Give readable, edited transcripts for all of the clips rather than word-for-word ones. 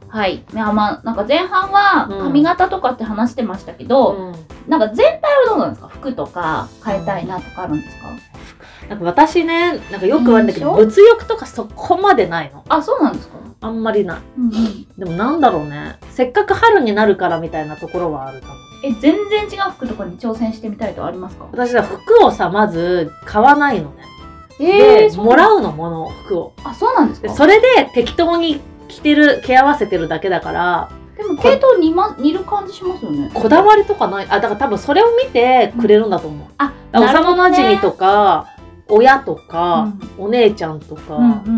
はい。まあ、なんか前半は髪型とかって話してましたけど、なんか全体はどうなんですか？服とか変えたいなとかあるんですか？ なんか私ね、なんかよく言われるんだけど、物欲とかそこまでないの。 あ、そうなんですか？ あんまりない。でもなんだろうね。せっかく春になるからみたいなところはあるかも。 全然違う服とかに挑戦してみたいとありますか？ 私は服をさ、まず買わないのね。で、もらうの服を。 あ、そうなんですか？ それで適当に着合わせてるだけだから。 でも系統似る感じしますよね。 こだわりとかない。だから多分それを見てくれるんだと思う。幼馴染とか、親とか、お姉ちゃんとか。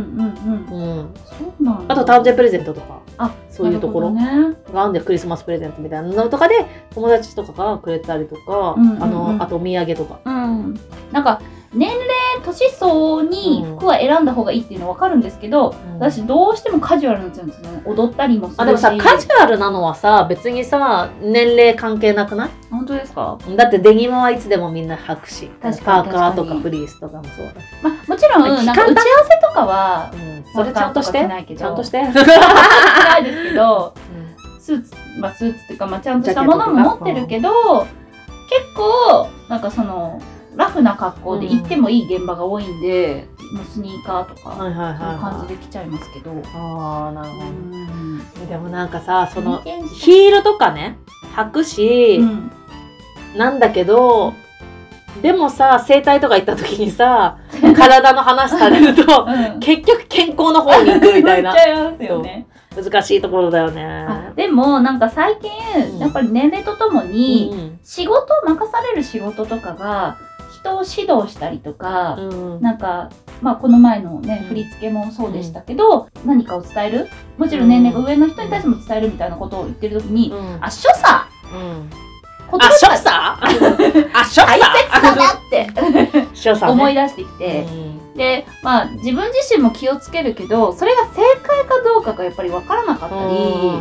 そうなんだ。 あと誕生日プレゼントとか。そういうところがあんで、クリスマスプレゼントみたいなのとかで友達とかがくれたりとか、あとお土産とか。 なんか年齢年相に服は選んだ方がいいっていうのは分かるんですけど、私どうしてもカジュアルになっちゃうんですよね。踊ったりもするし。 でもさ、カジュアルなのはさ、別にさ、年齢関係なくない？ 本当ですか？ だってデニムはいつでもみんな履くし、パーカーとかフリースとかもそうだ。 もちろんなんか打ち合わせとかは、 それちゃんとしてちゃんとしてないですけど、スーツっていうか、ちゃんとしたものも持ってるけど、結構なんかそのラフな格好で行ってもいい現場が多いんで、もうスニーカーとかそういう感じで着ちゃいますけど。 なるほど。でもなんかさ、そのヒールとかね履くし、なんだけど、でもさ、整体とか行った時にさ、体の話されると、結局健康の方に行くみたいな。難しいところだよね。 でもなんか最近、やっぱり年齢とともに、任される仕事とかが人を指導したりとか、なんかこの前のね、振り付けもそうでしたけど、何かを伝える、もちろん年齢が上の人に対しても伝えるみたいなことを言ってる時に、所作所作大切だなって思い出してきて、で自分自身も気をつけるけど、それが正解かどうかがやっぱり分からなかったり、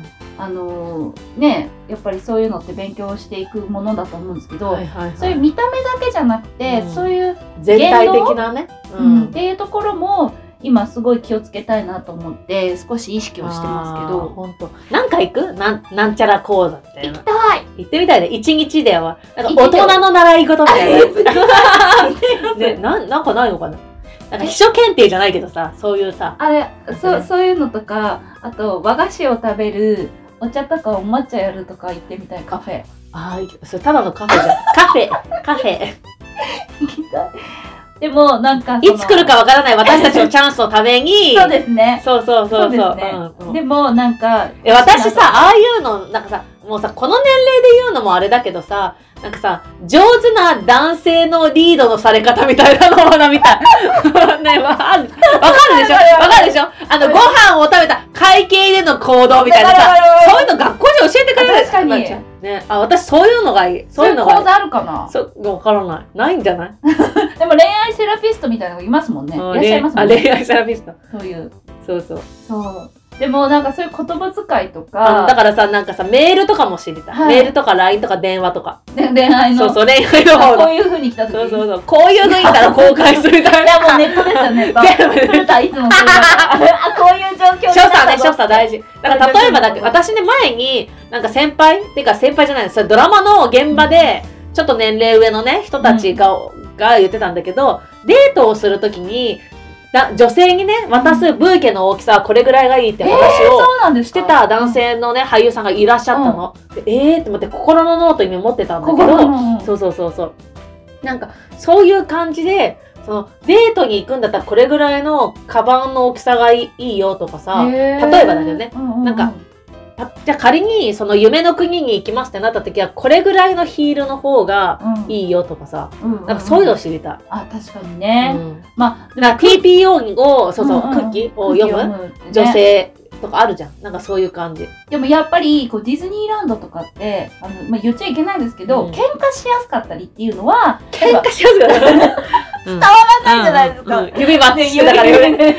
やっぱりそういうのって勉強していくものだと思うんですけど、そういう見た目だけじゃなくて、そういう全体的なね、 っていうところも今すごい気をつけたいなと思って少し意識をしてますけど。 本当。なんか行く？なんちゃら講座みたいな。 行きたい。 行ってみたいね。1日ではなんか大人の習い事みたいなやつ。なんかないのかな。なんか秘書検定じゃないけどさ、そういうさ。 そういうのとか、あと和菓子を食べる、お茶とかお抹茶やるとか行ってみたい。カフェ。 それただのカフェじゃん。カフェ。 行きたい。でもなんかいつ来るかわからない私たちのチャンスのために。 そうですね。 そう。 でもなんか私さ、ああいうのなんかさ、もうさ、この年齢で言うのもあれだけどさ、なんかさ、上手な男性のリードのされ方みたいなのを学びたい。ね、わかるでしょご飯を食べた会計での行動みたいなさ、そういうの学校で教えてくれない。 確かに。 ね、私そういうのがいい。 そういうの講座あるかな？ わからない。ないんじゃない？ でも恋愛セラピストみたいなのがいますもんね。いらっしゃいますもんね。 恋愛セラピスト。 そういう。 そう。 でもなんかそういう言葉遣いとか。 だからさ、なんかさ、メールとかも知りたい。メールとか LINE とか電話とか。 恋愛の。 そう、恋愛の方こういう風に来た時に。 そう。こういうのいたら公開するみたいな。 いやもうネットですよ、ネット。古田いつもそうだ。こういう状況。 所作大事。だから例えば私ね、前に、なんか先輩じゃないです。ドラマの現場で、ちょっと年齢上のね、人たちが言ってたんだけど、デートをするときに、女性にね、渡すブーケの大きさはこれぐらいがいいって話をしてた男性のね、俳優さんがいらっしゃったの。って思って心のノートに持ってたんだけど、そう。なんか、そういう感じで、そのデートに行くんだったらこれぐらいのカバンの大きさがいいよとかさ、例えばだけどね、なんか、じゃあ仮にその夢の国に行きますってなった時はこれぐらいのヒールの方がいいよとかさ、なんかそういうのを知りたい。 確かにね。 だから TPO を空気を読む女性とかあるじゃん。なんかそういう感じ。 でもやっぱりディズニーランドとかって言っちゃいけないんですけど、喧嘩しやすかったりっていうのは喧嘩しやすかったり伝わらないじゃないですか。 指バッチだから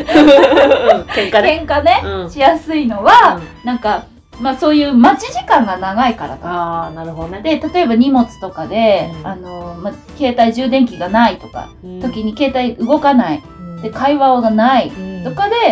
喧嘩ねしやすいのはなんかそういう待ち時間が長いからとか。 なるほどね。 で、例えば荷物とかで、携帯充電器がないとか、時に携帯動かない、で、会話がないとかで、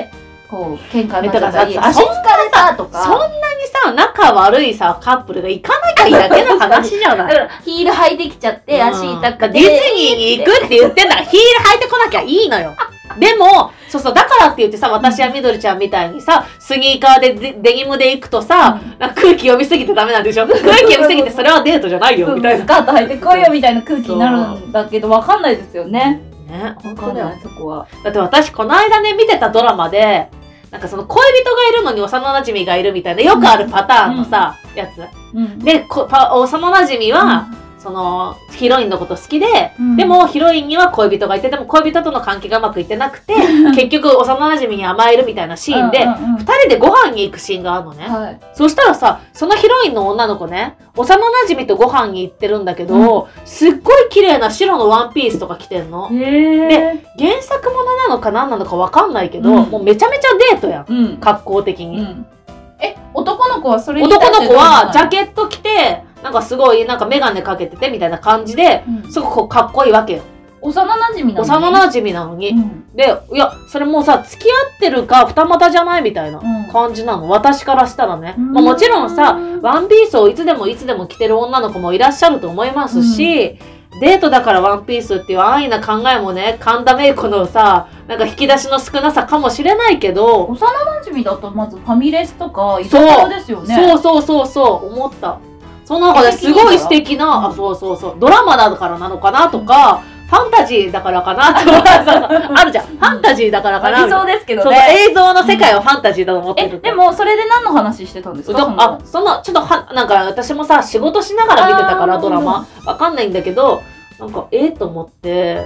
こう喧嘩になっちゃったり、足疲れたとか。 そんなにさ、仲悪いさ、カップルが行かなきゃいいだけの話じゃない。 だからヒール履いてきちゃって、足痛くて。 ディズニーに行くって言ってんだから、ヒール履いてこなきゃいいのよ。でも、そうそう、だからって言ってさ、私はみどりちゃんみたいにさ、スニーカーでデニムで行くとさ、なんか空気読みすぎてダメなんでしょ。空気読みすぎてそれはデートじゃないよ、みたいな。 スカート履いてこいよみたいな空気になるんだけど、わかんないですよね。 ね、 本当だよ、そこは。 だって私、この間ね、見てたドラマで、なんかその恋人がいるのに幼馴染がいるみたいな、よくあるパターンのさ、やつ。で、幼馴染は、そのヒロインのこと好きで、でもヒロインには恋人がいて、でも恋人との関係がうまくいってなくて、結局幼馴染に甘えるみたいなシーンで、2人でご飯に行くシーンがあるのね。そしたらさ、そのヒロインの女の子ね、幼馴染とご飯に行ってるんだけど、すっごい綺麗な白のワンピースとか着てんの。で、原作ものなのか何なのかわかんないけど、もうめちゃめちゃデートやん。格好的に。 男の子はそれに男の子はジャケット着て、なんかすごい、なんかメガネかけててみたいな感じで、すごくかっこいいわけよ。 幼馴染なのに。 幼馴染なのに。で、いや、それもうさ、付き合ってるか二股じゃないみたいな感じなの。私からしたらね。まあもちろんさ、ワンピースをいつでも着てる女の子もいらっしゃると思いますし、デートだからワンピースっていう安易な考えもね、神田芽衣子のさ、なんか引き出しの少なさかもしれないけど、 幼馴染だとまずファミレスとか居酒屋ですよね。 そう、思った。その中ですごい素敵な、ドラマだからなのかなとか、ファンタジーだからかなとか、あるじゃん。ファンタジーだからかな。 理想ですけどね。 映像の世界はファンタジーだと思ってる。 でも、それで何の話してたんですか？ ちょっとなんか私もさ、仕事しながら見てたからドラマ、わかんないんだけど、なんか、と思って。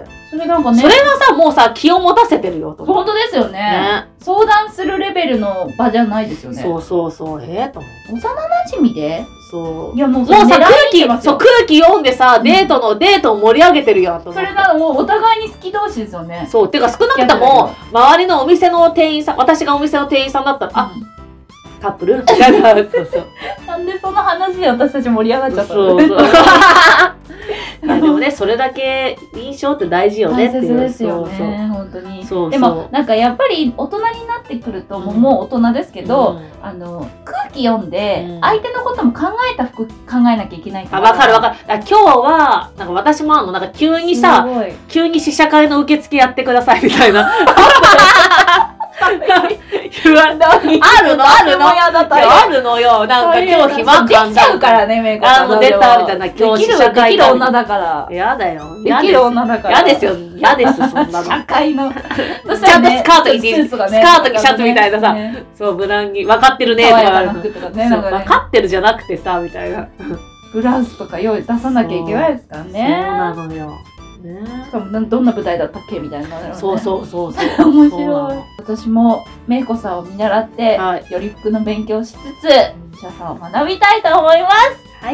それなんかね。 それはさ、もうさ、気を持たせてるよ、と思って。 本当ですよね。相談するレベルの場じゃないですよね。 そう。と思って。 幼馴染で？ そう。 いやもうさ、空気読んでさ、デートを盛り上げてるやん、と思って。 それならもうお互いに好き同士ですよね。 そう。てか少なくとも、周りのお店の店員さん、私がお店の店員さんだったら、カップルみたいな。そう。 なんでその話で私たち盛り上がっちゃったの？ そう。いやでもね、それだけ印象って大事よねっていう。 大切ですよね、本当に。でもなんかやっぱり大人になってくると、もう大人ですけど、空気読んで相手のことも考えた服考えなきゃいけないから。 わかる。今日はなんか私もなんか急に試写会の受付やってくださいみたいな。あるのよ。なんか今日暇感できちゃうからね、メイコさん。 出たみたいな、今日試写会。 できる女だから。 やだよ。 できる女だから。 やですよ。やです、そんなの。 社会の。ちゃんとスカート着て、スカート着シャツみたいなさ、そう、無難に、分かってるね、とか。分かってるじゃなくてさ、みたいな。 ブラウスとか用意出さなきゃいけないですからね。 そうなのよ。 しかもどんな舞台だったっけみたいな。 そう。 面白い。私もメイコさんを見習って、より服の勉強しつつ、シャさんを学びたいと思います。はい。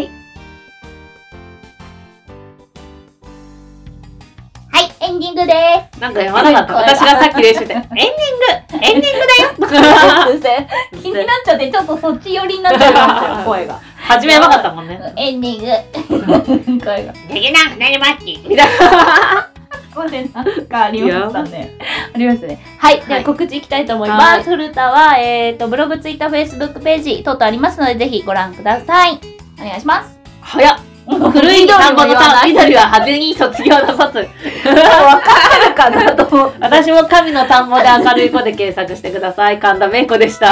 はい、エンディングです。 なんか読まなかった。私がさっき練習で、エンディングだよ気になっちゃって、ちょっとそっち寄りになっちゃいましたよ、声が。 初めやばかったもんね。 エンディング。声が。 できなくなりまっちみたいな。 それなんかありましたね。ありましたね。はい。では告知いきたいと思います。古田は、ブログ、ツイッター、フェイスブックページ等々ありますので、ぜひご覧ください。お願いします。 早っ。古い単語の単、緑は派手に卒業の卒。わかるかなと思って。 私も神の田んぼで明るい子で検索してください。神田芽衣子でした。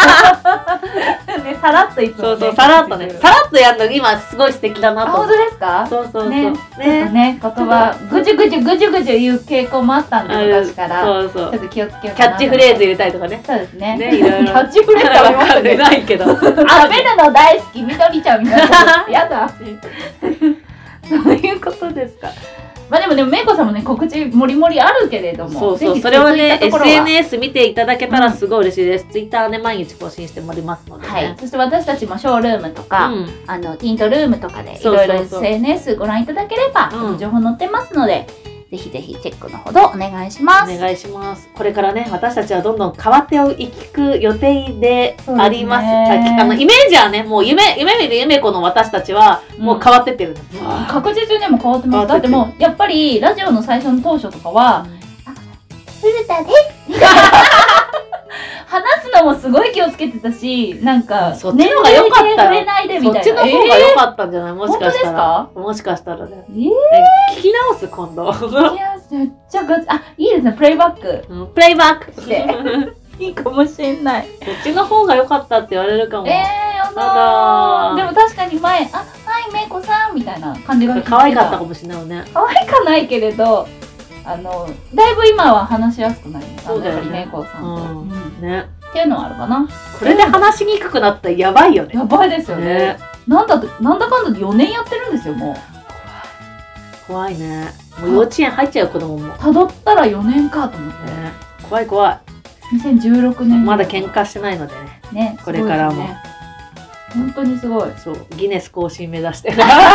さらっといつもそう、さらっとね。さらっとやるの今すごい素敵だなと。 本当ですか？ そう。 ね。言葉、ぐじゅぐじゅ言う傾向もあったんで、昔から。そう。ちょっと気をつけようかな。 キャッチフレーズ入れたりとかね。 そうですね。 ね、いろいろ。 キャッチフレーズは分かってないけど。 食べるの大好き、みどりちゃんみたいな。やだ。そういうことですか。まあでもメイコさんもね、告知もりもりあるけれども、 そう、それはね、SNS 見ていただけたらすごい嬉しいです。Twitter ね、毎日更新しておりますので、 はい。そして私たちもショールームとか、ティントルームとかでいろいろ SNS ご覧いただければ、情報載ってますので、ぜひぜひチェックのほどお願いします。 お願いします。これからね、私たちはどんどん変わっていく予定であります。イメージはね、もう夢見る夢子の私たちはもう変わってってるんです。 確実にも変わってます。だってもうやっぱりラジオの最初の当初とかは、古田です話すのもすごい気をつけてたし、なんか、 そっちの方が良かったよ。 触れないでみたいな。 そっちの方が良かったんじゃない、もしかしたら。 本当ですか？ もしかしたらね。 え聞き直す、今度。 いや、めっちゃガチ。あ、いいですね、プレイバック。 プレイバックして。いいかもしれない。 そっちの方が良かったって言われるかも。 やだ。でも確かに前、あ、はい、めいこさんみたいな感じが可愛かったかもしれないよね。 可愛かないけれど、だいぶ今は話しやすくなりましたね。やっぱりめいこさんと。ね。っていうのはあるかな。 これで話しにくくなったらやばいよね。 やばいですよね。なんだかんだで4年やってるんですよ、もう。 怖いね。もう幼稚園入っちゃう子供も。 辿ったら4年かと思って。 怖い怖い。 2016年。 まだ喧嘩してないのでね。これからも。 本当にすごい。 そう。ギネス更新目指して。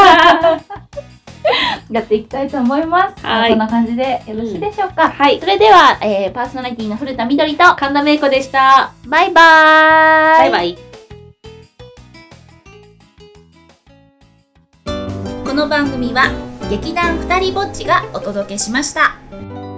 やっていきたいと思います。こんな感じでよろしいでしょうか。 はい。 それでは、パーソナリティの古田みどりと神田芽衣子でした。 バイバーイ。 バイバイ。 この番組は劇団ふたりぼっちがお届けしました。